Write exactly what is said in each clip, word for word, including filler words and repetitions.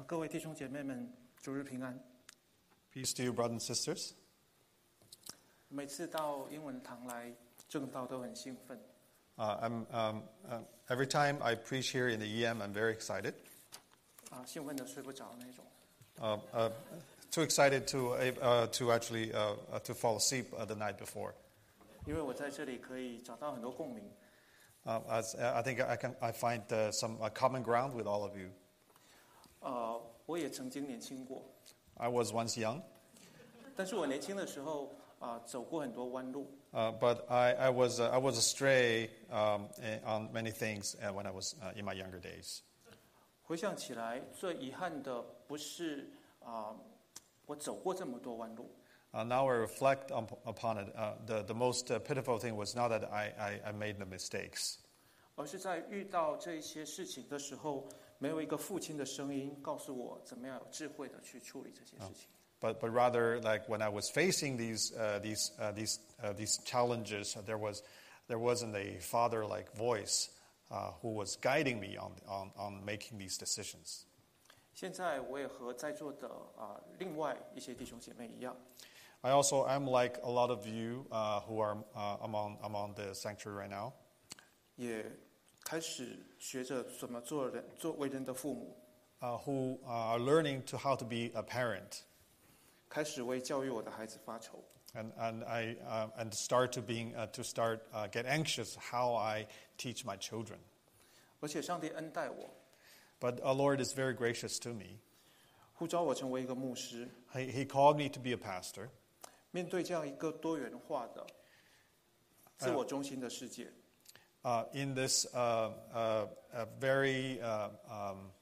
啊，各位弟兄姐妹们，主日平安。 Peace to you, brothers and sisters. 每次到英文堂来正道都很兴奋。 Uh, I'm, um, uh, every time I preach here in the E M, I'm very excited. 啊，兴奋的睡不着那种。 Uh, uh, too excited to uh, to actually uh, uh, to fall asleep uh, the night before. 因为我在这里可以找到很多共鸣。 Uh, as, uh, I think I can I find uh, some uh, common ground with all of you. 呃，我也曾经年轻过。 I was once young. 但是我年轻的时候啊、呃，走过很多弯路。 Uh, but I, I was uh, I was astray um, on many things uh, when I was uh, in my younger days. 回想起来，最遗憾的不是啊、呃，我走过这么多弯路。 Uh, now I reflect on, upon it. Uh, the the most uh, pitiful thing was not that I, I, I made the mistakes. 而是在遇到这一些事情的时候，没有一个父亲的声音告诉我怎么样有智慧的去处理这些事情。 But but rather, like when I was facing these uh, these uh, these uh, these challenges, there was there wasn't a father-like voice uh, who was guiding me on on on making these decisions. 现在我也和在座的啊、呃、另外一些弟兄姐妹一样。 I also am like a lot of you uh, who are uh, among among the sanctuary right now. 也开始学着怎么做人，做为人的父母。 Uh, who are learning to how to be a parent. 开始为教育我的孩子发愁。 And and I uh, and start to being uh, to start uh, get anxious how I teach my children. 而且上帝恩待我。 But our Lord is very gracious to me. 呼召我成为一个牧师。 He, he called me to be a pastor. 面对这样一个多元化的、自我中心的世界。 Uh, in this uh, uh, a very uh, um,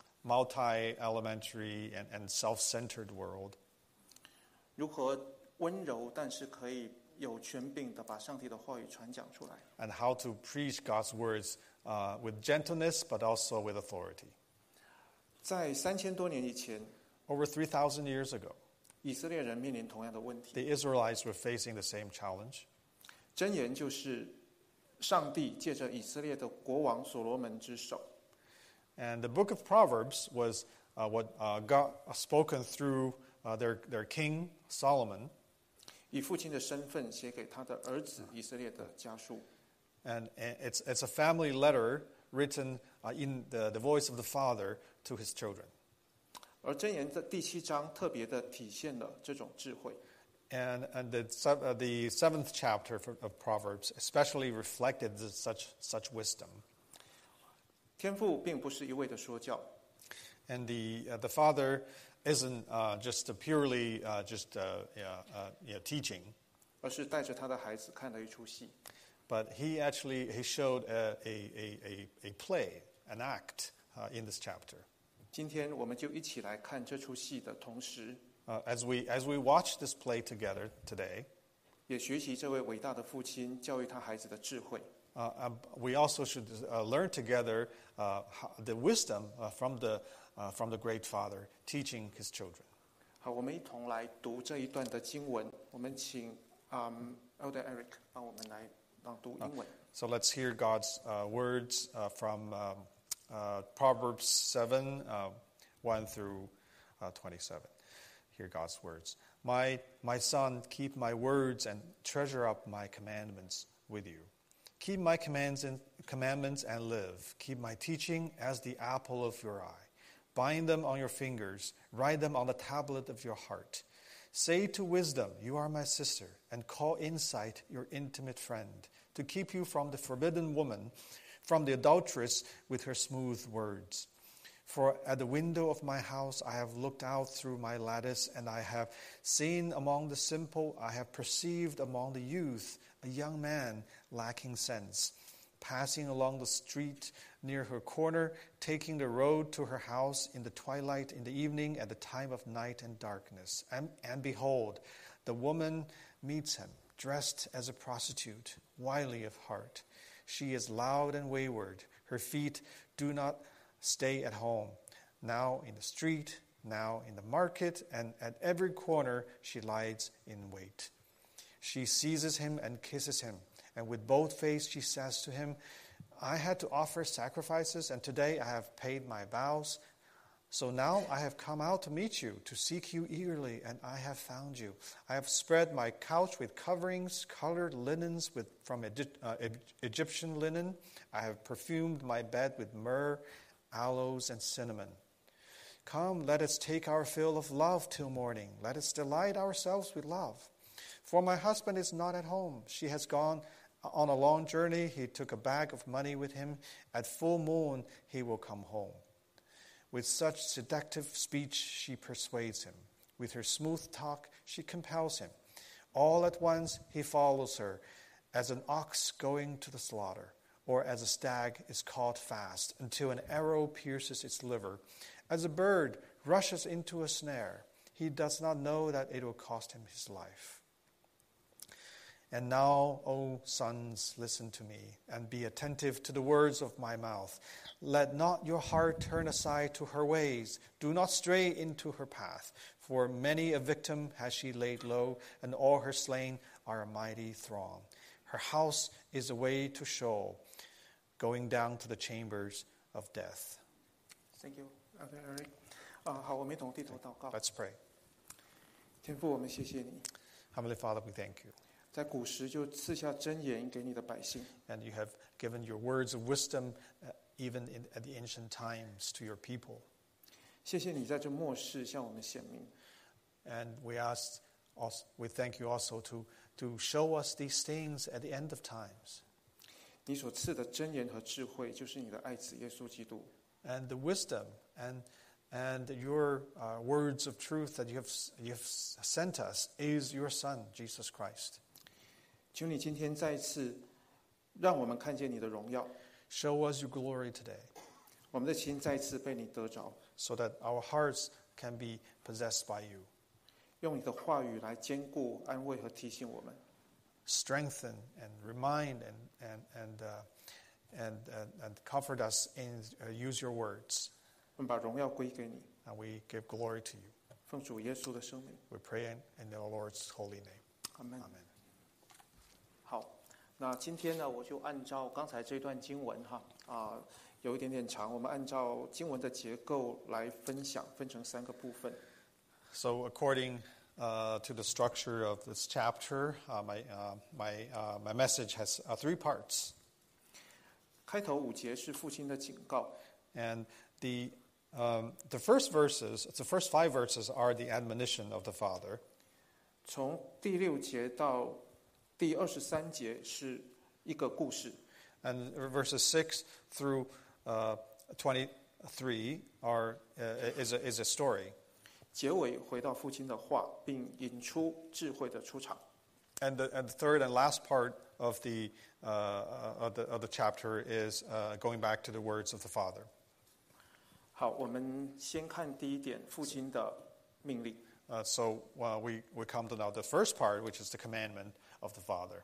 multi-elementary and, and self-centered world. 如何温柔但是可以有权柄的把上帝的话语传讲出来。 And how to preach God's words uh, with gentleness, but also with authority. 在三千多年以前 Over three thousand years ago, 以色列人面临同样的问题。 the Israelites were facing the same challenge. 箴言就是上帝借着以色列的国王所罗门之手。 And the book of Proverbs was uh, what uh, God spoken through uh, their their king Solomon. 以父亲的身份写给他的儿子以色列的家书。 And it's it's a family letter written uh, in the, the voice of the father to his children. 而箴言的第七章特别的体现了这种智慧。 And and the uh, the seventh chapter of Proverbs especially reflected such such wisdom. 天父并不是一味的说教。 And the uh, the father isn't uh, just a purely uh, just uh, yeah, uh, yeah, teaching. 而是带着他的孩子看了一出戏。 But he actually he showed a a a a play, an act uh, in this chapter. 今天我们就一起来看这出戏的同时， Uh, as we as we watch this play together today, 也学习这位伟大的父亲教育他孩子的智慧。 uh, um, we also should uh, learn together uh, how, the wisdom uh, from the uh, from the great father teaching his children. 好，我们一同来读这一段的经文。我们请嗯 Elder Eric 帮我们来朗读英文。 Uh, so let's hear God's uh, words uh, from um, uh, Proverbs seven, uh, one through uh, twenty-seven. Hear God's words. My my son, keep my words and treasure up my commandments with you. Keep my commands and commandments and live. Keep my teaching as the apple of your eye. Bind them on your fingers. Write them on the tablet of your heart. Say to wisdom, you are my sister, and call insight your intimate friend, to keep you from the forbidden woman, from the adulteress with her smooth words. For at the window of my house I have looked out through my lattice, and I have seen among the simple, I have perceived among the youth a young man lacking sense, passing along the street near her corner, taking the road to her house in the twilight, in the evening, at the time of night and darkness. And, and behold, the woman meets him, dressed as a prostitute, wily of heart. She is loud and wayward. Her feet do not stay at home. Now in the street, now in the market, and at every corner she lies in wait. She seizes him and kisses him, and with bold face she says to him, I had to offer sacrifices, and today I have paid my vows. So now I have come out to meet you, to seek you eagerly, and I have found you. I have spread my couch with coverings, colored linens with, from uh, Egyptian linen. I have perfumed my bed with myrrh, aloes, and cinnamon. Come, let us take our fill of love till morning. Let us delight ourselves with love. For my husband is not at home. She has gone on a long journey. He took a bag of money with him. At full moon, he will come home. With such seductive speech, she persuades him. With her smooth talk, she compels him. All at once, he follows her, as an ox going to the slaughter, or as a stag is caught fast until an arrow pierces its liver. As a bird rushes into a snare, he does not know that it will cost him his life. And now, O sons, listen to me, and be attentive to the words of my mouth. Let not your heart turn aside to her ways. Do not stray into her path. For many a victim has she laid low, and all her slain are a mighty throng. Her house is a way to Sheol, going down to the chambers of death. Thank you, Elder Eric. 啊，好，我们一同低头祷告。 Let's pray. 天父，我们谢谢你， Heavenly Father, we thank you. 在古时就赐下真言给你的百姓。 And you have given your words of wisdom uh, even in, at the ancient times to your people. 谢谢你在这末世向我们显明。 And we ask, also, we thank you also to, to show us these things at the end of times. 你所赐的真言和智慧，就是你的爱子耶稣基督。 And the wisdom and, and your uh, words of truth that you have, you have sent us is your Son, Jesus Christ. 求你今天再一次让我们看见你的荣耀， Show us your glory today, 我们的心再一次被你得着， so that our hearts can be possessed by you. 用你的话语来坚固、安慰和提醒我们。 Strengthen and remind and, and, and, uh, and, uh, and comfort us and uh, use your words. 我们把荣耀归给你， And we give glory to you. 奉主耶稣的圣名， We pray in, in the Lord's holy name. 阿门。 Amen. 好，那今天呢，我就按照刚才这段经文哈啊，有一点点长，我们按照经文的结构来分享，分成三个部分。 So according uh, to the structure of this chapter, uh, my, uh, my, uh, my message has uh, three parts. 开头五节是父亲的警告， And the, um, the first verses, the first five verses are the admonition of the Father. 从第六节到第二十三节是一个故事， And verses six through uh, twenty-three are, uh, is, a, is a story. 结尾回到父亲的话，并引出智慧的出场。 And the, and the third and last part of the, uh, of the, of the chapter is uh, going back to the words of the Father. 好，我们先看第一点，父亲的命令。 Uh, so uh, we, we come to now the first part, which is the commandment of the Father.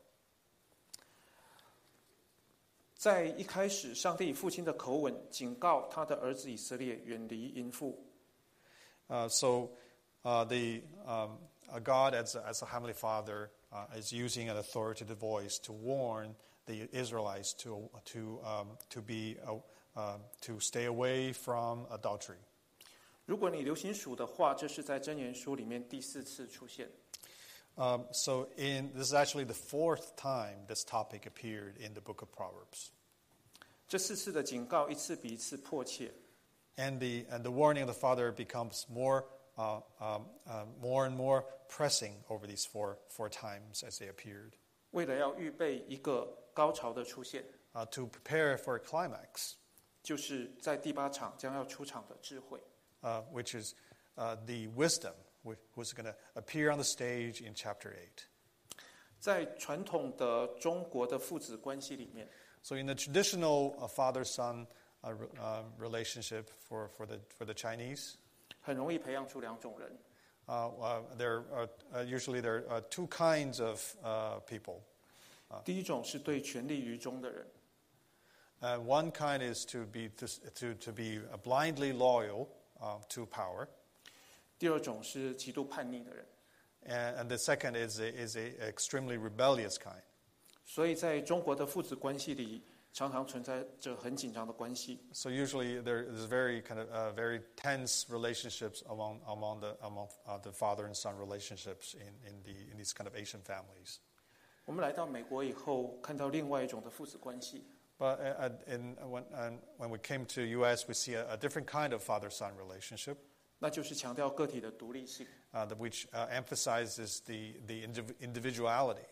在一开始，上帝以父亲的口吻警告他的儿子以色列远离淫妇。 Uh, so uh, the um, uh, God, as a, as a heavenly Father, uh, is using an authoritative voice to warn the Israelites to to um, to be uh, uh, to stay away from adultery. 如果你留心数的话，这是在箴言书里面第四次出现。 Um, so in this is actually the fourth time this topic appeared in the book of Proverbs. 这四次的警告，一次比一次迫切。 And the and the warning of the Father becomes more uh, um, uh, more and more pressing over these four four times as they appeared, 为了要预备一个高潮的出现， uh, to prepare for a climax, 就是在第八场将要出场的智慧。 uh, which is uh, the wisdom which was going to appear on the stage in chapter eight. 在传统的中国的父子关系里面， So in the traditional uh, father-son uh, re- uh, relationship for, for the for the Chinese, 很容易培养出两种人， uh, uh, there are uh, usually there are two kinds of uh, people. 第一种是对权力于忠的人， Uh, one kind is to be to, to, to be blindly loyal uh, to power, 第二种是极度叛逆的人。 and, and the second is a, is a extremely rebellious kind. 所以在中国的父子关系里， 常常存在着很紧张的关系。 So usually there is very kind of uh, very tense relationships among among the among uh, the father and son relationships in in the in these kind of Asian families. 我们来到美国以后，看到另外一种的父子关系。 But uh, in, when, and when we came to U S, we see a, a different kind of father-son relationship, 那就是强调个体的独立性。 uh, that which uh, emphasizes the, the indiv- individuality.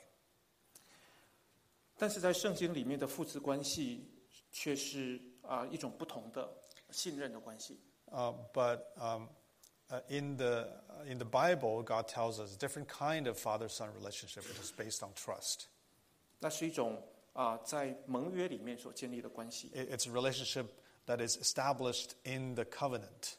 但是在圣经里面的父子关系却是啊、一种不同的信任的关系。 Uh, but um, uh, in, the, uh, in the Bible, God tells us a different kind of father-son relationship, which is based on trust. 那是一种啊、在盟约里面所建立的关系。 It, it's a relationship that is established in the covenant.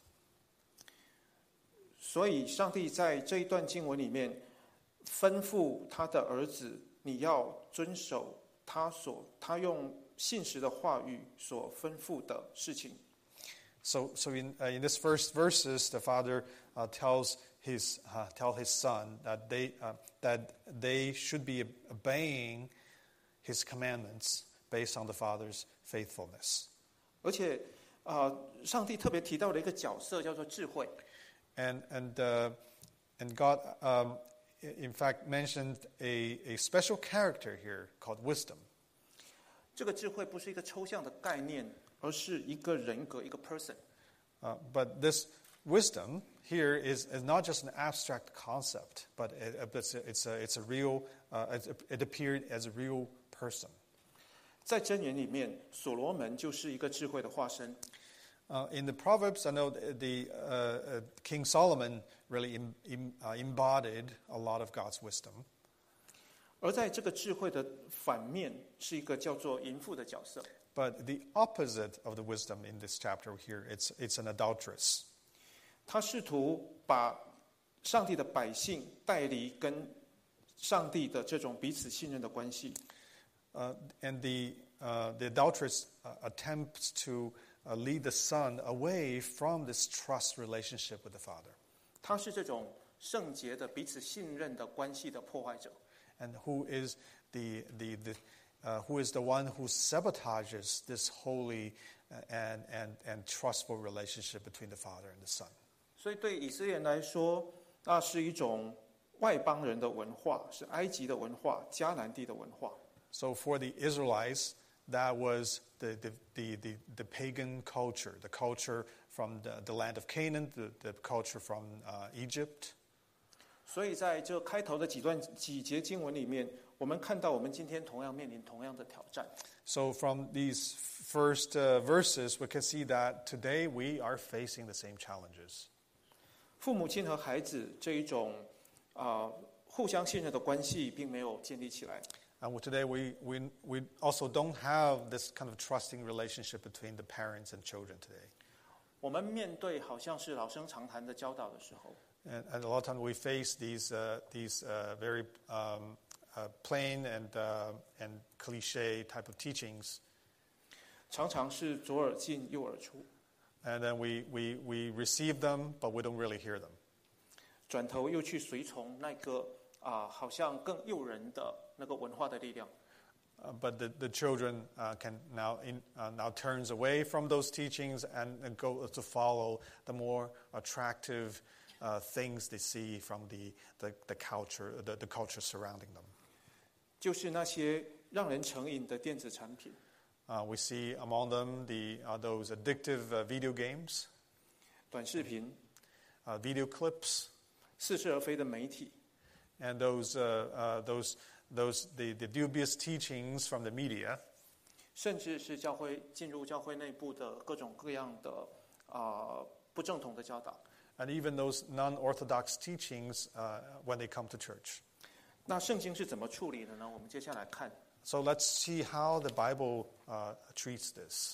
所以，上帝在这一段经文里面吩咐他的儿子，你要遵守他所他用信实的话语所吩咐的事情。 So, so in, uh, in this first verses, the father uh, tells his uh, tell his son that they uh, that they should be obeying his commandments based on the father's faithfulness. 而且，啊、上帝特别提到了一个角色，叫做智慧。 And and uh, and God, um, in fact, mentioned a, a special character here called wisdom. 这个智慧不是一个抽象的概念，而是一个人格，一个 person。 Uh, but this wisdom here is, is not just an abstract concept, but it, it's, a, it's, a, it's a real, uh, it, it appeared as a real person. 在箴言里面，所罗门就是一个智慧的化身。 Uh, in the Proverbs, I know the, the uh, uh, King Solomon really em, em, uh, embodied a lot of God's wisdom. 而在这个智慧的反面，是一个叫做淫妇的角色。 But the opposite of the wisdom in this chapter here, it's, it's an adulteress. 他试图把上帝的百姓带离跟上帝的这种彼此信任的关系。 Uh, and the, uh, the adulteress uh, attempts to uh, lead the son away from this trust relationship with the father. 他是这种圣洁的彼此信任的关系的破坏者。 And who is the, the, the, uh, who is the one who sabotages this holy uh, and, and, and trustful relationship between the father and the son. 所以对以色列人来说，那是一种外邦人的文化，是埃及的文化、迦南地的文化。 So for the Israelites, that was the, the, the, the, the pagan culture, the culture from the, the land of Canaan, the, the culture from uh, Egypt. 所以在这开头的几段几节经文里面，我们看到我们今天同样面临同样的挑战。 So from these first uh, verses, we can see that today we are facing the same challenges. 父母亲和孩子这一种啊、呃、互相信任的关系，并没有建立起来。 And today we, we, we also don't have this kind of trusting relationship between the parents and children today. 我们面对好像是老生常谈的教导的时候， And, and a lot of times we face these, uh, these uh, very um, uh, plain and, uh, and cliche type of teachings. 常常是左耳进右耳出， And then we, we, we receive them, but we don't really hear them. 转头又去随从那个啊、好像更诱人的那个文化的力量。 Uh, but the, the children uh, can now in, uh, now turns away from those teachings and, and go to follow the more attractive uh, things they see from the, the, the culture the, the culture surrounding them. 就是那些让人成瘾的电子产品， Uh, we see among them the uh, those addictive uh, video games, 短视频， uh, video clips, 似是而非的媒体， and those uh, uh, those those the, the dubious teachings from the media. 甚至是教会进入教会内部的各种各样的啊、不正统的教导。 And even those non-orthodox teachings uh, when they come to church. 那圣经是怎么处理的呢？我们接下来看 So let's see how the Bible uh, treats this.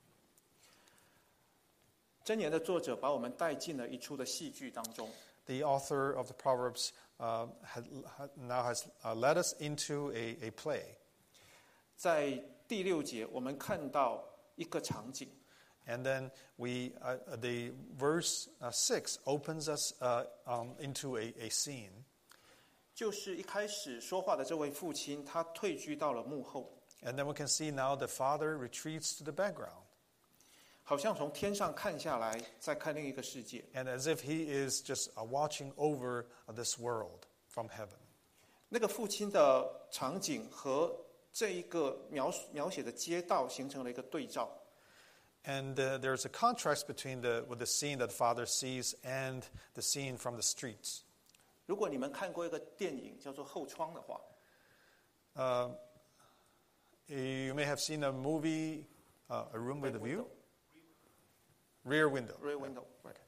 箴言的作者把我们带进了一出的戏剧当中。 The author of the Proverbs uh, had, had now has uh, led us into a, a play. 在第六节，我们看到一个场景， And then we, uh, the verse uh, six opens us uh, um, into a, a scene. 就是一开始说话的这位父亲，他退居到了幕后。 And then we can see now the Father retreats to the background. 好像从天上看下来，再看另一个世界。 And as if he is just uh, watching over uh, this world from heaven. 那个父亲的场景和这一个描描写的街道形成了一个对照。 And uh, there's a contrast between the with the scene that Father sees and the scene from the streets. 如果你们看过一个电影叫做《后窗》的话， Uh, you may have seen a movie, uh, A Room with a View? Rear Window. Rear Window，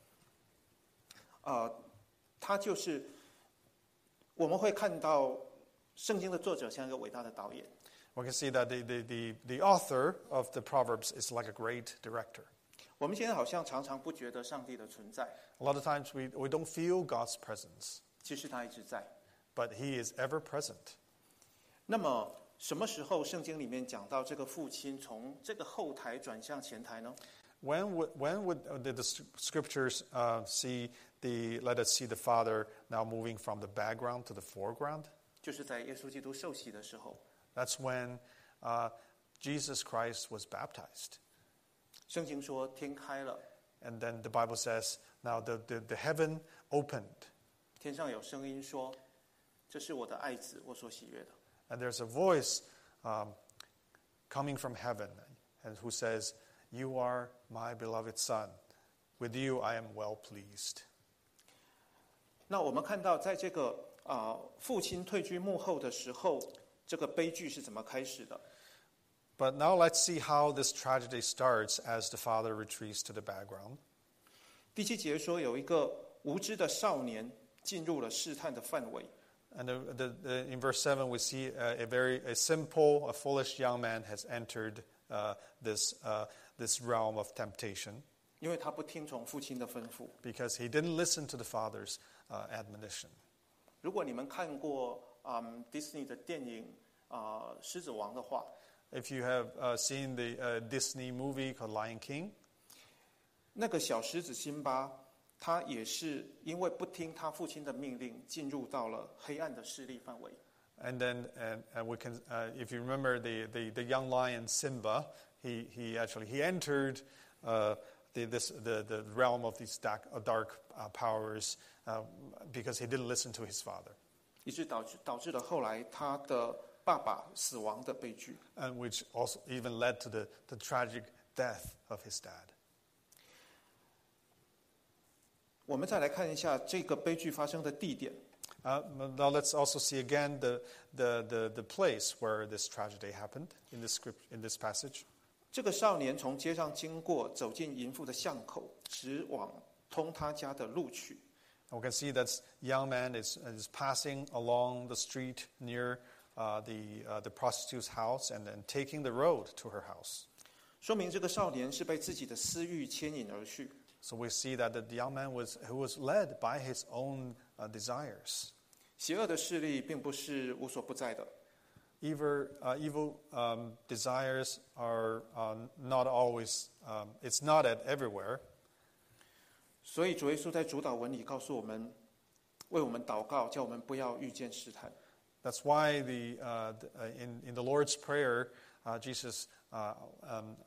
呃，它就是我们会看到圣经的作者像一个伟大的导演。 We can see that the, the, the, the author of the Proverbs is like a great director. 我们现在好像常常不觉得上帝的存在， A lot of times we, we don't feel God's presence, 其实他一直在。 but He is ever present. 那么什么时候圣经里面讲到这个父亲从这个后台转向前台呢？ When would, when would uh, the, the scriptures uh, see the, let us see the Father now moving from the background to the foreground? 就是在耶稣基督受洗的时候， That's when uh, Jesus Christ was baptized. 圣经说天开了， And then the Bible says, now the, the, the heaven opened. 天上有声音说：“这是我的爱子，我所喜悦的。” And there's a voice um, coming from heaven and who says, You are my beloved Son. With you I am well pleased. 那我们看到，在这个啊、呃、父亲退居幕后的时候，这个悲剧是怎么开始的？ But now let's see how this tragedy starts as the father retreats to the background. 第七节说，有一个无知的少年进入了试探的范围。 And the, the, the, in verse seven, we see a, a very a simple, a foolish young man has entered uh, this, uh, this realm of temptation 因为他不听从父亲的吩咐。 because he didn't listen to the father's uh, admonition. 如果你们看过嗯迪士尼的电影啊《狮子王》的话， If you have uh, seen the uh, Disney movie called Lion King, 那个小狮子辛巴，他也是因为不听他父亲的命令，进入到了黑暗的势力范围。 and then and, and we can, uh, if you remember the, the, the young lion Simba, he, he actually he entered uh, the, this, the, the realm of these dark, uh, dark uh, powers uh, because he didn't listen to his father, 以致导致导致了后来他的爸爸死亡的悲剧。 and which also even led to the, the tragic death of his dad. 我们再来看一下这个悲剧发生的地点。 Uh, now let's also see again the, the, the, the place where this tragedy happened in this script, in this passage. 这个少年从街上经过，走进淫妇的巷口，直往通他家的路去。 We can see that young man is, is passing along the street near uh, the, uh, the prostitute's house and then taking the road to her house. 说明这个少年是被自己的私欲牵引而去。 So we see that the young man was, who was led by his own uh, desires. 邪恶的势力并不是无所不在的， Evil, uh, evil um, desires are uh, not always, um, it's not at everywhere. 所以主耶稣在主导文里告诉我们，为我们祷告，叫我们不要遇见试探。 That's why the, uh, the, uh, in, in the Lord's Prayer, uh, Jesus uh, um,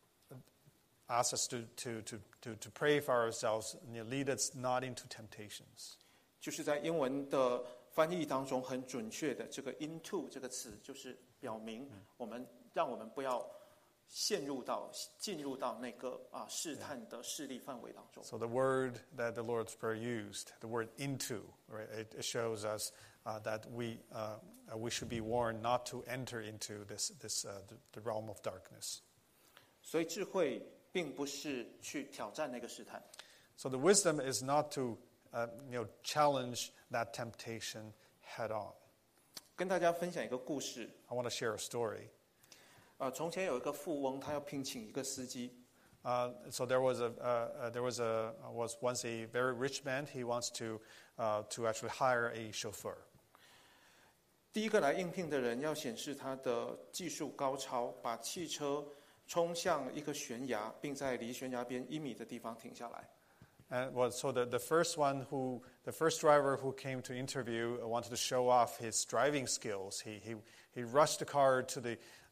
asks us to, to, to, to, to pray for ourselves, and you know, lead us not into temptations. 就是在英文的翻译当中很准确的，这个 into 这个词就是表明我们让我们不要陷入到进入到那个啊试探的势力范围当中。 So the word that the Lord's Prayer used, the word into, right, it, it shows us uh, that we, uh, we should be warned not to enter into this, this, uh, the, the realm of darkness. 所以智慧并不是去挑战那个试探， So the wisdom is not to uh, you know, challenge that temptation head on. 跟大家分享一个故事。 I want to share a story. 呃，从前有一个富翁，他要聘请一个司机。 Uh, so there was a uh, uh, there was a was once a very rich man. He wants to uh, to actually hire a chauffeur. 第一个来应聘的人要显示他的技术高超，把汽车冲向一个悬崖，并在离悬崖边一米的地方停下来。 And well, so the, the first one who the first driver who came to interview wanted to show off his driving skills. He he he rushed the car to the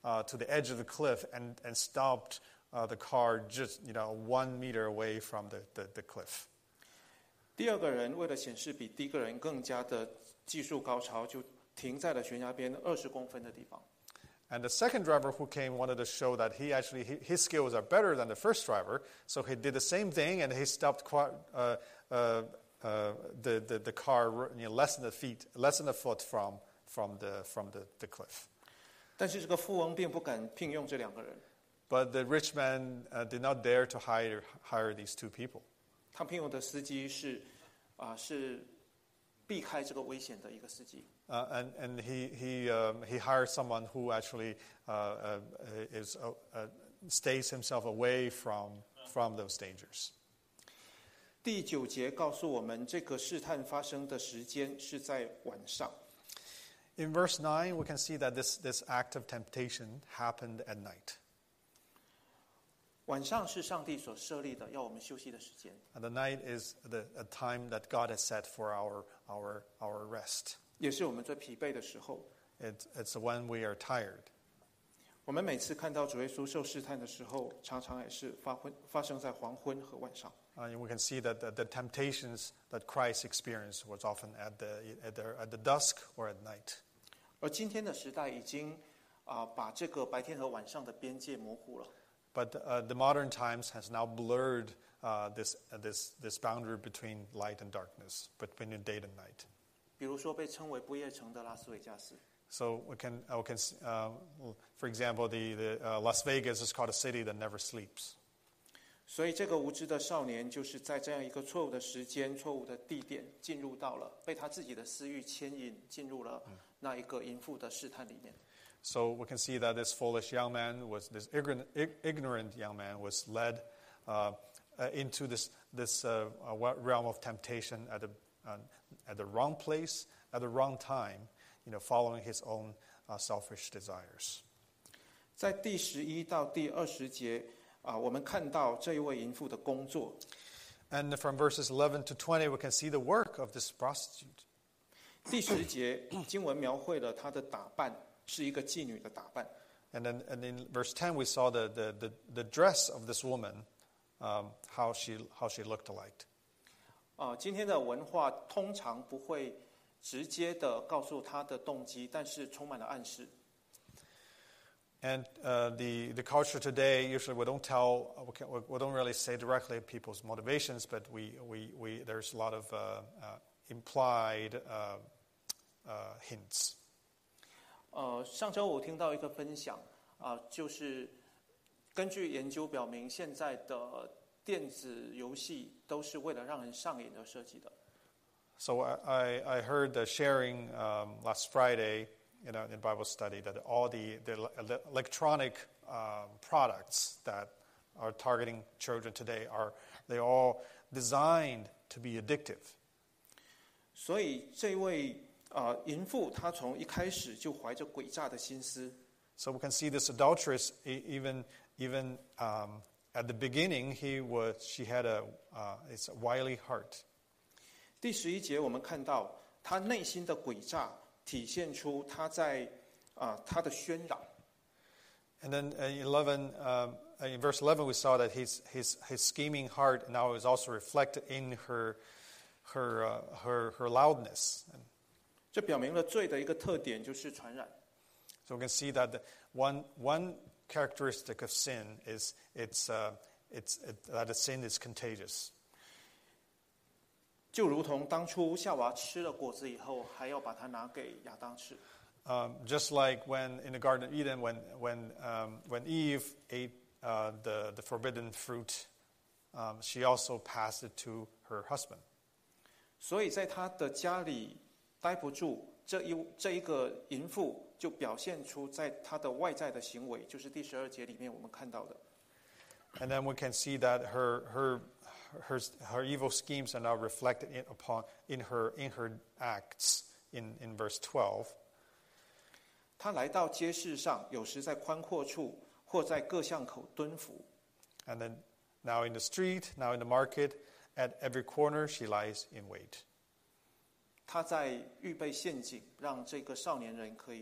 uh, to the edge of the cliff and, and stopped uh, the car just, you know, one meter away from the, the, the cliff. 第二个人为了显示比第一个人更加的技术高超，就停在了悬崖边二十公分的地方。 And the second driver who came wanted to show that he actually he, his skills are better than the first driver, so he did the same thing and he stopped quite, uh, uh, uh, the, the the car you know, less than a feet, less than a foot from from the from the, the cliff. 但是这个富翁并不敢聘用这两个人。 But the rich man uh, did not dare to hire hire these two people. 他聘用的司机是啊、呃、是避开这个危险的一个司机。 Uh, and and he he um, he hired someone who actually uh, uh, is uh, uh, stays himself away from from those dangers. 第九节告诉我们，这个试探发生的时间是在晚上。 In verse nine, we can see that this this act of temptation happened at night. 晚上是上帝所设立的要我们休息的时间， And the night is the a time that God has set for our our our rest. 也是我们最疲惫的时候。 It's it's when we are tired. 我们每次看到主耶稣受试探的时候，常常也是发昏发生在黄昏和晚上。 Uh, we can see that the, the temptations that Christ experienced was often at the at the at the dusk or at night. 而今天的时代已经啊、呃、把这个白天和晚上的边界模糊了。 But uh, the modern times has now blurred uh, this uh, this this boundary between light and darkness, between day and night. 比如说被称为不夜城的拉斯维加斯， So we can, uh, we can uh, for example, the, the uh, Las Vegas is called a city that never sleeps. 所以这个无知的少年就是在这样一个错误的时间、错误的地点，进入到了被他自己的私欲牵引，进入了那一个淫妇的试探里面。 So we can see that this foolish young man was this ignorant, ignorant young man was led uh, uh, into this this uh, realm of temptation at the uh, at the wrong place at the wrong time, you know, following his own uh, selfish desires. 在第十一到第二十节啊，我们看到这一位淫妇的工作。 And from verses eleven to twenty, we can see the work of this prostitute. 第十节经文描绘了她的打扮。 是一个妓女的打扮。 And then, and in verse ten, we saw the, the, the, the dress of this woman, um, how she how she looked like. 啊、呃，今天的文化通常不会直接的告诉她的动机，但是充满了暗示。 And uh, the the culture today, usually we don't tell, we, can, we don't really say directly people's motivations, but we we, we there's a lot of uh, uh, implied uh, uh, hints. 呃，上周我听到一个分享啊、呃，就是根据研究表明，现在的电子游戏都是为了让人上瘾而设计的。 So I I heard the sharing um, last Friday, you know, in Bible study that all the the electronic um, products that are targeting children today are they all designed to be addictive. 所以这位。 啊，淫妇她从一开始就怀着诡诈的心思。 So we can see this adulteress even even um, at the beginning. He was she had a uh, it's a wily heart. 第十一节我们看到她内心的诡诈体现出她在啊她的喧嚷。 And then in eleven um, in verse eleven we saw that his his his scheming heart now is also reflected in her her uh, her her loudness. 这表明了罪的一个特点就是传染。 So we can see that the one one characteristic of sin is it's uh, it's it, that a sin is contagious. 就如同当初夏娃吃了果子以后，还要把它拿给亚当吃。 Um, just like when in the Garden of Eden, when when um, when Eve ate uh, the the forbidden fruit, um, she also passed it to her husband. 所以在他的家里。 待不住，这一这一个淫妇就表现出在她的外在的行为，就是第十二节里面我们看到的。 And then we can see that her her her her evil schemes are now reflected in, upon in her in her acts in in verse twelve. 她来到街市上，有时在宽阔处，或在各巷口蹲伏。 And then now in the street, now in the market, at every corner she lies in wait. 他在预备陷阱，让这个少年人可以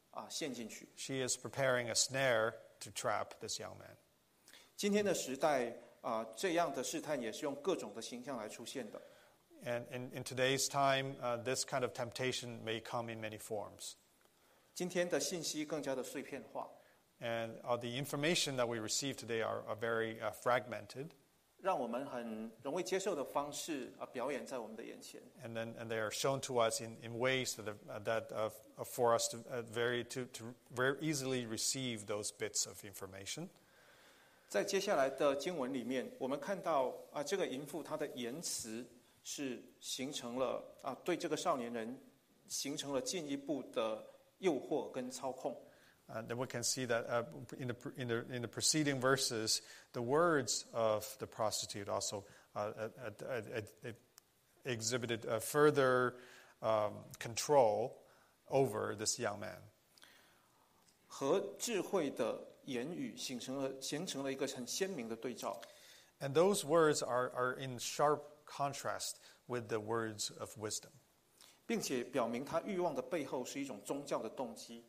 啊陷进去。 She is preparing a snare to trap this young man. 今天的时代啊，这样的试探也是用各种的形象来出现的。 And in, in today's time, uh, this kind of temptation may come in many forms. 今天的信息更加的碎片化， And uh, the information that we receive today are, are very uh, fragmented. 让我们很容易接受的方式啊表演在我们的眼前。 And then and they are shown to us in, in ways that, have, uh, that uh, for us to, uh, very, to, to very easily receive those bits of information. 在接下来的经文里面，我们看到啊，这个淫妇她的言辞是形成了啊，对这个少年人形成了进一步的诱惑跟操控。 And then we can see that uh, in, the, in, the, in the preceding verses, the words of the prostitute also uh, uh, uh, uh, exhibited uh, further um, control over this young man. 和智慧的言语形成了形成了一个很鲜明的对照。 And those words are, are in sharp contrast with the words of wisdom. 并且表明他欲望的背后是一种宗教的动机。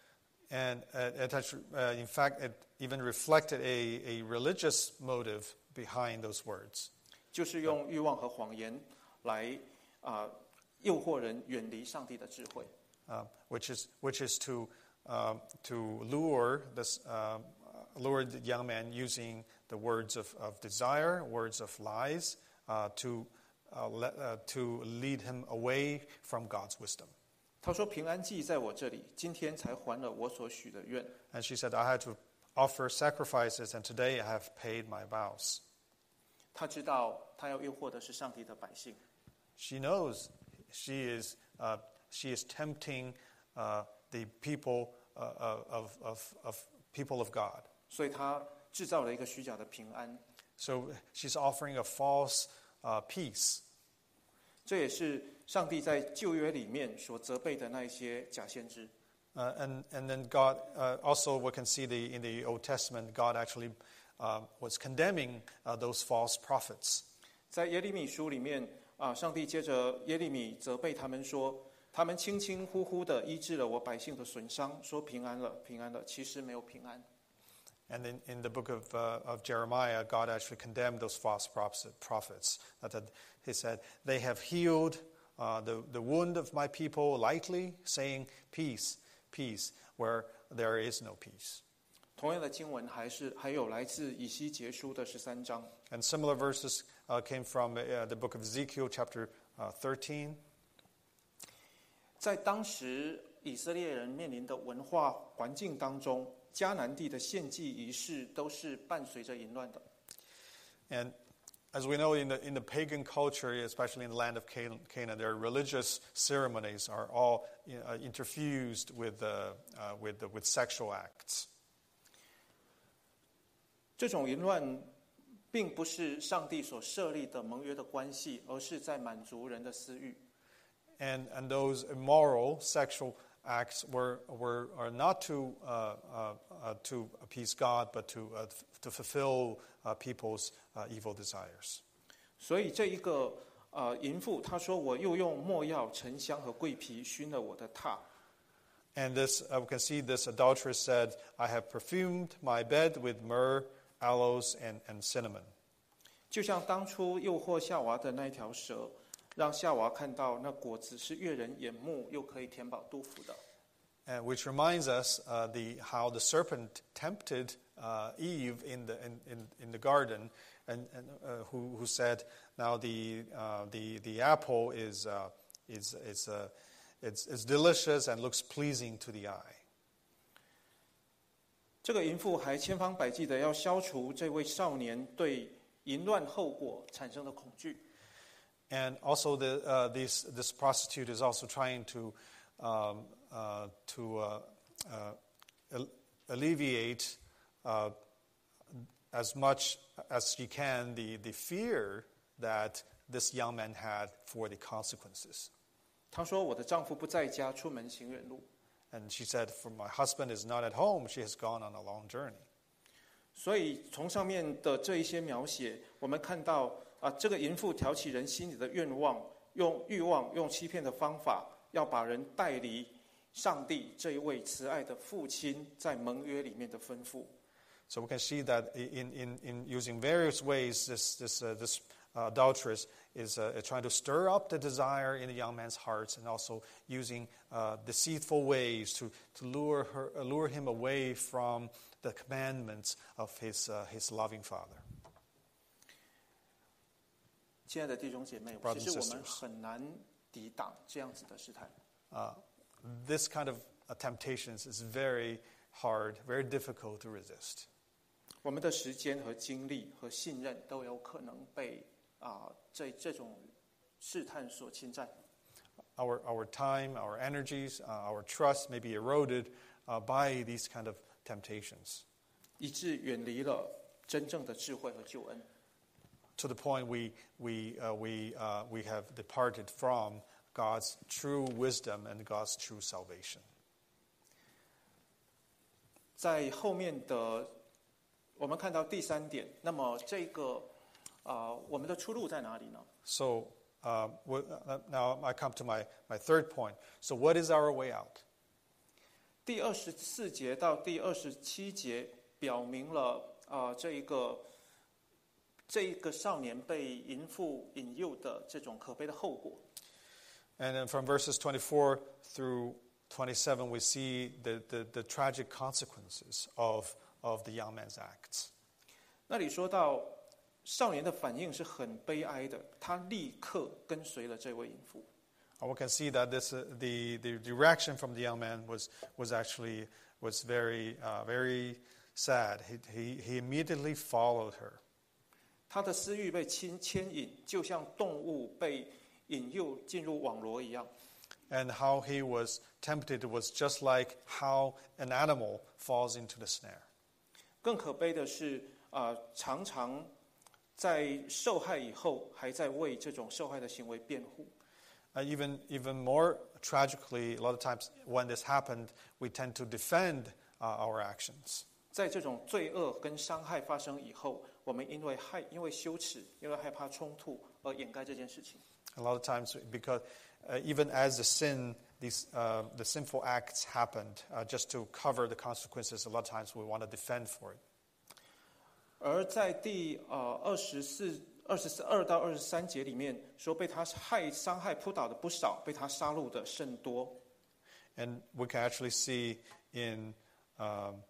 And uh, it has, uh, in fact, it even reflected a, a religious motive behind those words. 就是用欲望和谎言来啊、呃、诱惑人远离上帝的智慧。 Uh, which is which is to uh, to lure this uh, lure the young man using the words of, of desire, words of lies, uh, to uh, let, uh, to lead him away from God's wisdom. 他说：“平安祭在我这里，今天才还了我所许的愿。” And she said, "I had to offer sacrifices, and today I have paid my vows." 他知道他要诱惑的是上帝的百姓。 She knows she is uh, she is tempting uh, the people uh, of, of, of people of God. 所以他制造了一个虚假的平安。 So she's offering a false uh, peace. 这也是上帝在旧约里面所责备的那一些假先知。 Uh, and, and then God, uh, also we can see the, in the Old Testament, God actually uh, was condemning uh, those false prophets. 在耶利米书里面啊，上帝接着耶利米责备他们说，他们轻轻呼呼地医治了我百姓的损伤，说平安了，平安了，其实没有平安。 And in, in the book of, uh, of Jeremiah, God actually condemned those false prophets. That he said, they have healed uh, the, the wound of my people lightly, saying, peace, peace, where there is no peace. 同样的经文还是还有来自以西结书的十三章。 And similar verses uh, came from uh, the book of Ezekiel, chapter uh, thirteen. 在当时以色列人面临的文化环境当中，迦南地的献祭仪式都是伴随着淫乱的。 And as we know, in the, in the pagan culture, especially in the land of Canaan, their religious ceremonies are all uh, interfused with, uh, uh, with, with sexual acts. 这种淫乱并不是上帝所设立的盟约的关系，而是在满足人的私欲。 And, and those immoral sexual acts were, were, are not to, uh, uh, uh, to appease God, but to, uh, to fulfill uh, people's uh, evil desires. 所以这一个呃淫妇，她说：“我又用没药、沉香和桂皮熏了我的榻。” And this, uh, we can see this adulteress said, I have perfumed my bed with myrrh, aloes, and, and cinnamon. 就像当初诱惑夏娃的那一条蛇，让夏娃看到那果子是悦人眼目，又可以填饱肚腹的。 And which reminds us uh, the, how the serpent tempted uh, Eve in the, in, in, in the garden, and, and uh, who, who said, now the, uh, the, the apple is, uh, is, is, uh, it's, it's delicious and looks pleasing to the eye. 这个淫妇还千方百计的要消除这位少年对淫乱后果产生的恐惧。 And also, the, uh, this, this prostitute is also trying to, um, uh, to uh, uh, alleviate uh, as much as she can the, the fear that this young man had for the consequences. 她说：“我的丈夫不在家，出门行远路。” And she said, "For my husband is not at home, she has gone on a long journey." 所以从上面的这一些描写，我们看到啊，这个淫妇挑起人心里的愿望，用欲望、用欺骗的方法，要把人带离上帝这一位慈爱的父亲在盟约里面的吩咐。 So we can see that in, in, in using various ways, this, this, uh, this uh, adulteress is uh, trying to stir up the desire in the young man's hearts, and also using uh, deceitful ways to, to lure, her, lure him away from the commandments of his, uh, his loving father. 亲爱的弟兄姐妹， Brothers and 其实我们 sisters. 很难抵挡这样子的试探。 Uh, this kind of uh, temptations is very hard, very difficult to resist. 我们的时间和精力和信任都有可能被啊、这这种试探所侵占。 Our, our time, our energies, uh, our trust may be eroded uh, by these kind of temptations, 以致远离了真正的智慧和救恩。 to the point we, we, uh, we, uh, we have departed from God's true wisdom and God's true salvation. 在后面的，我们看到第三点，那么这个啊、我们的出路在哪里呢？ So uh, w- uh, now I come to my, my third point. So what is our way out? 第二十四节到第二十七节表明了啊、这一个这一个少年被淫妇引诱的这种可悲的后果。 And then from verses twenty-four through twenty-seven, we see the, the, the tragic consequences of, of the young man's acts. 那里说到少年的反应是很悲哀的，他立刻跟随了这位淫妇。 And we can see that this, uh, the, the direction from the young man was, was actually was very, uh, very sad. He, he, he immediately followed her. 他的私欲被牵牵引，就像动物被引诱进入网罗一样。 And how he was tempted was just like how an animal falls into the snare. 更可悲的是，啊、常常在受害以后，还在为这种受害的行为辩护。 Uh, even, even more tragically, a lot of times when this happened, we tend to defend uh, our actions. 在这种罪恶跟伤害发生以后，我们因为害、因为羞耻、因为害怕冲突而掩盖这件事情。 A lot of times, because uh, even as the sin, these uh, the sinful acts happened, uh, just to cover the consequences, a lot of times we want to defend for it. 而在第呃二十四、二十四二到二十三节里面说，被他害、伤害、扑倒的不少，被他杀戮的甚多。 And we can actually see in um,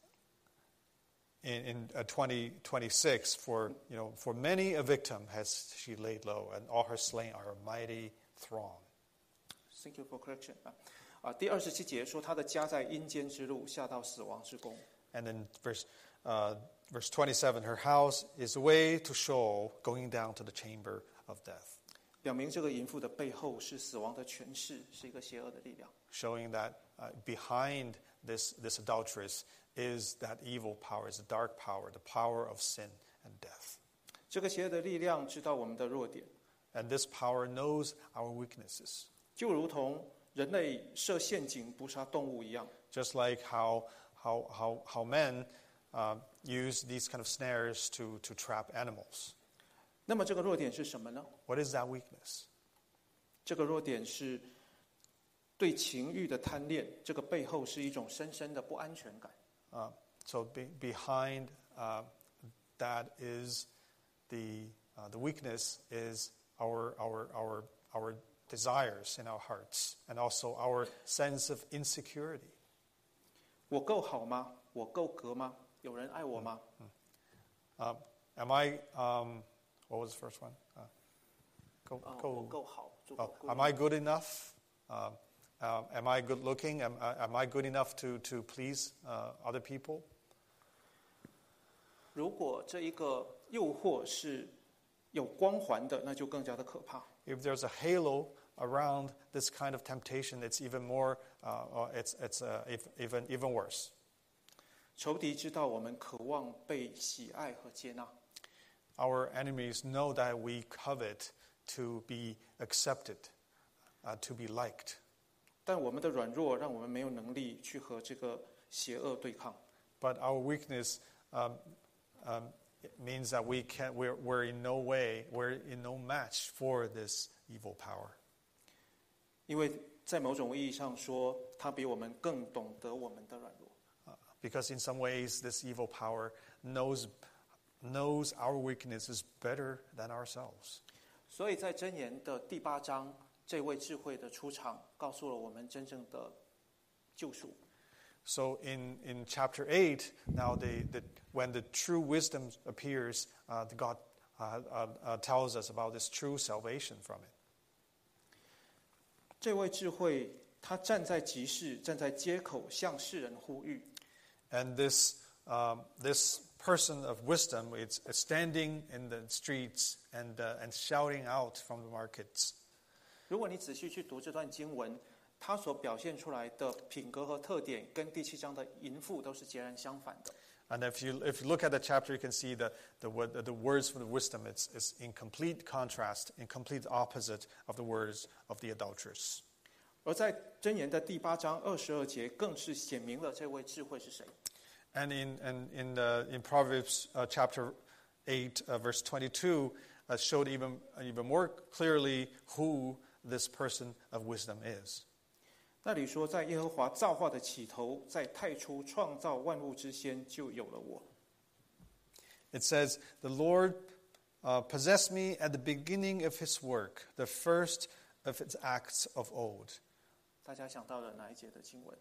in, in uh, twenty twenty-six, for you know, for many a victim has she laid low, and all her slain are a mighty throng. Thank you for correction 啊啊！第二十七节说，他的家在阴间之路，下到死亡之宫。 And then verse uh, verse twenty-seven, her house is the way to Sheol, going down to the chamber of death. 表明这个淫妇的背后是死亡的权势，是一个邪恶的力量。 Showing that uh, behind this, this adulteress is that evil power, is the dark power, the power of sin and death. 这个邪恶的力量知道我们的弱点， And this power knows our weaknesses, 就如同人类设陷阱捕杀动物一样。 just like how, how, how, how men uh, use these kind of snares to, to trap animals. 那么这个弱点是什么呢？ What is that weakness? 这个弱点是对情欲的贪恋，这个背后是一种深深的不安全感。 Uh, so be, behind uh, that is the, uh, the weakness is our, our, our, our desires in our hearts, and also our sense of insecurity. 我够好吗？我够格吗？有人爱我吗？ Um, am I, um, what was the first one? Uh, go, 啊、 go, 我够好，足够 oh, 够 am I good enough? Um, um, am I good looking? Am, uh, am I good enough to, to please uh, other people? 如果这一个诱惑是有光环的，那就更加的可怕。 If there's a halo around this kind of temptation, it's even more, uh, or it's, it's uh, if, even, even worse. 仇敌知道我们渴望被喜爱和接纳， Our enemies know that we covet to be accepted, uh, to be liked. 但我们的软弱让我们没有能力去和这个邪恶对抗。 But our weakness um, um, it means that we can't, we're, we're in no way, we're in no match for this evil power. 因为在某种意义上说，他比我们更懂得我们的软弱。 Uh, because in some ways, this evil power knows, knows our weaknesses better than ourselves. 所以在箴言的第八章，这位智慧的出场，告诉了我们真正的救赎。 So in, in chapter eight, now the, the, when the true wisdom appears, uh, God uh, uh, uh, tells us about this true salvation from it. 这位智慧，他站在集市，站在街口，向世人呼吁。 And this, um, this person of wisdom is standing in the streets and, uh, and shouting out from the markets. 如果你仔细去读这段经文，他所表现出来的品格和特点，跟第七章的淫妇都是截然相反的。 And if you if you look at the chapter, you can see the the, the words from the wisdom. It's, it's in complete contrast, in complete opposite of the words of the adulteress. 而在箴言的第八章二十二节，更是显明了这位智慧是谁。 And in and in the, in Proverbs uh, chapter eight, uh, verse twenty-two, uh, showed even even more clearly who this person of wisdom is. 那里说，在耶和华造化的起头，在太初创造万物之先，就有了我。 It says, "The Lord uh, possessed me at the beginning of His work, the first of His acts of old." 大家想到了哪一节的经文？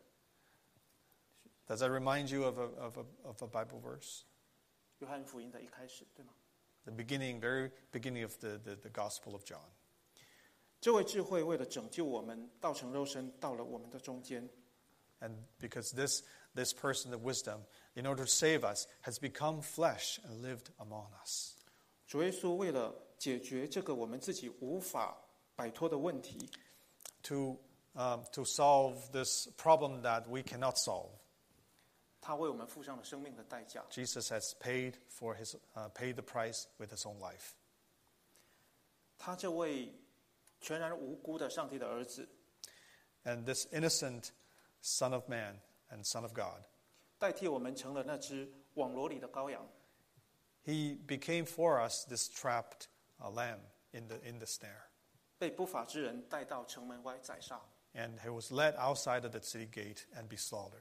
Does that remind you of a of a of a Bible verse? 约翰福音的一开始，对吗？ The beginning, very beginning of the, the, the Gospel of John. 这位智慧为了拯救我们，道成肉身，到了我们的中间。 And because this, this person of wisdom, in order to save us, has become flesh and lived among us. 主耶稣为了解决这个我们自己无法摆脱的问题， To, um, to solve this problem that we cannot solve, 他为我们付上了生命的代价。 Jesus has paid, for his, uh, paid the price with His own life. 他这位全然无辜的上帝的儿子， And this innocent Son of Man and Son of God, 代替我们成了那只网罗里的羔羊。 He became for us this trapped uh, lamb in the, in the snare. 被不法之人带到城门外宰杀。 And he was led outside of the city gate and be slaughtered.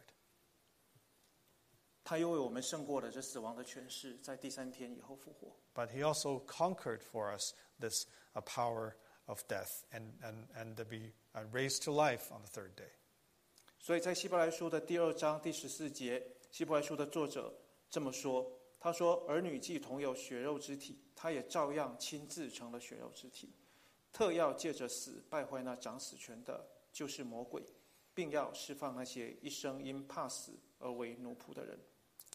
他又为我们胜过了这死亡的权势，在第三天以后复活。 But he also conquered for us this uh, power of death and, and, and to be uh, raised to life on the third day. 所以在希伯来书的第二章第十四节，希伯来书的作者这么说：他说，儿女既同有血肉之体，他也照样亲自成了血肉之体，特要借着死败坏那掌死权的，就是魔鬼，并要释放那些一生因怕死而为奴仆的人。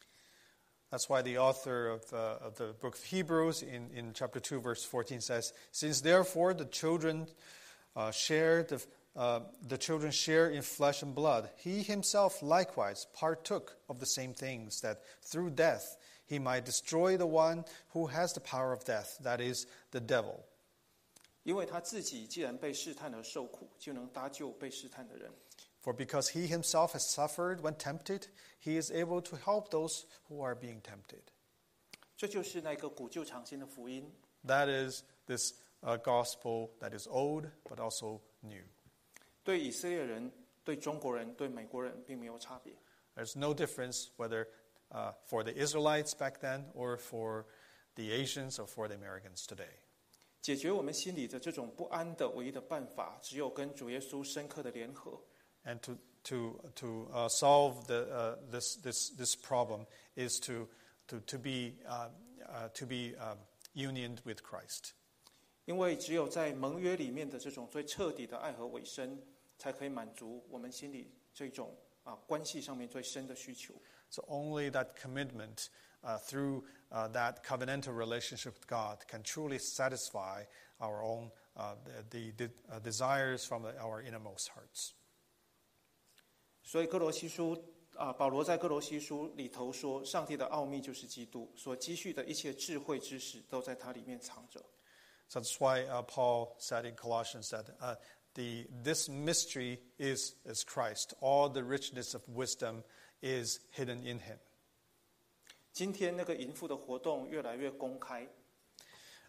That's why the author of, uh, of the book of Hebrews in, in chapter two, verse fourteen says, "Since therefore the children uh, share the, uh, the children share in flesh and blood, he himself likewise partook of the same things, that through death he might destroy the one who has the power of death, that is, the devil." 因为他自己既然被试探而受苦，就能搭救被试探的人。 For because he himself has suffered when tempted, he is able to help those who are being tempted. 这就是那个古旧长新的福音。 That is this uh, gospel that is old but also new. 对以色列人、对中国人、对美国人并没有差别。 There's no difference whether uh, for the Israelites back then or for the Asians or for the Americans today. 解决我们心里的这种不安的唯一的办法，只有跟主耶稣深刻的联合。 And to to to uh, solve the uh, this this this problem is to to to be uh, uh, to be uh, unioned with Christ. 因为只有在盟约里面的这种最彻底的爱和委身，才可以满足我们心里这种啊关系上面最深的需求。 So only that commitment uh, through uh, that covenantal relationship with God can truly satisfy our own uh, the, the uh, desires from the, our innermost hearts. 所以哥罗西书啊，保罗在哥罗西书里头说，上帝的奥秘就是基督，所积蓄的一切智慧知识都在它里面藏着。 So that's why uh, Paul said in Colossians that uh, the this mystery is is Christ. All the richness of wisdom is hidden in Him. 今天那个淫妇的活动越来越公开，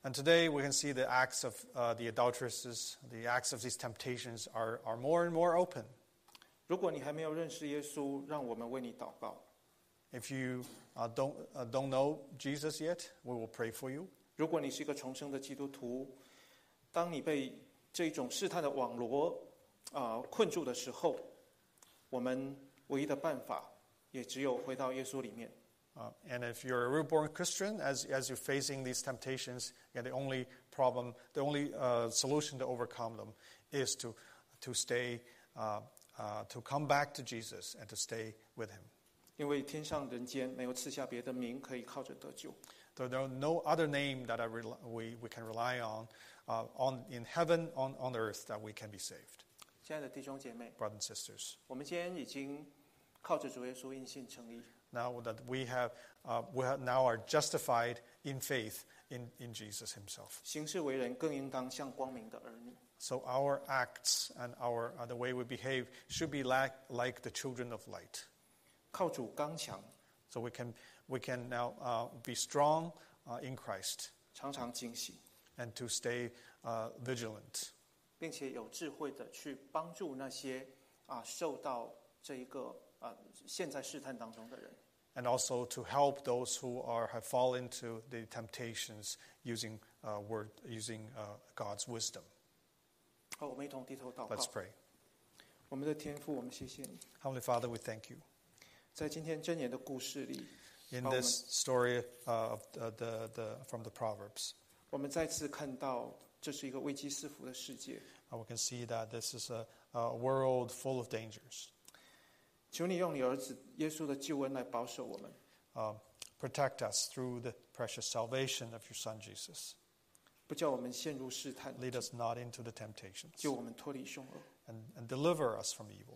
And today we can see the acts of uh, the adulteresses, the acts of these temptations are, are more and more open. 如果你还没有认识耶稣，让我们为你祷告。 If you uh, don't, uh, don't know Jesus yet, we will pray for you. 如果你是一个重生的基督徒，当你被这一种试探的网罗啊、呃、困住的时候，我们唯一的办法也只有回到耶稣里面。 Uh, and if you're a reborn Christian, as, as you're facing these temptations, yeah, the only problem, the only uh, solution to overcome them is to, to stay, uh, uh, to come back to Jesus and to stay with him. 因为天上人间没有赐下别的名可以靠着得救。 There are no other name that I rel- we, we can rely on, uh, on in heaven, on, on earth, that we can be saved. 亲爱的弟兄姐妹， Brothers and sisters, 我们今天已经靠着主耶稣因信称义。 now that we have, uh, we have now are justified in faith in, in Jesus himself. 行事为人更应当像光明的儿女。 So our acts and our, uh, the way we behave should be like, like the children of light. 靠主刚强， So we can, we can now uh, be strong uh, in Christ 常常警醒， and to stay uh, vigilant. 并且有智慧的去帮助那些啊受到这一个啊陷在试探当中的人。 And also to help those who are, have fallen into the temptations using, uh, word, using uh, God's wisdom. 好，我们一同低头祷告。 Let's pray. 我们的天父，我们谢谢你， Heavenly Father, we thank you. 在今天箴言的故事里， In 把我们 this story uh, of the, the, the, from the Proverbs, 我们再次看到这是一个危机四伏的世界。 uh, we can see that this is a, a world full of dangers. 求你用你儿子耶稣的救恩来保守我们， Uh, protect us through the precious salvation of your Son, Jesus. 不叫我们陷入试探， Lead us not into the temptations, 救我们脱离凶恶。 and, and deliver us from evil.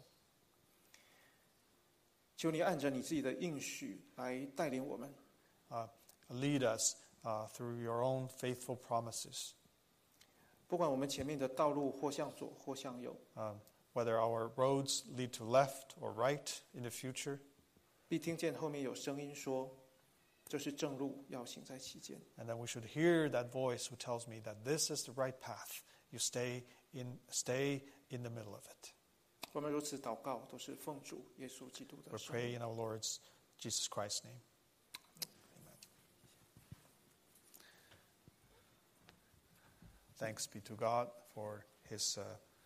求你按着你自己的应许来带领我们， Uh, lead us uh, through your own faithful promises. 不管我们前面的道路或向左或向右， Um, whether our roads lead to left or right in the future, 必听见后面有声音说：“这是正路，要行在其间。 and then we should hear that voice who tells me that this is the right path. You stay in, stay in the middle of it. ” 我们如此祷告，都是奉主耶稣基督的 We 圣名。 pray in our Lord's Jesus Christ's name. Amen. Thanks be to God for his uh,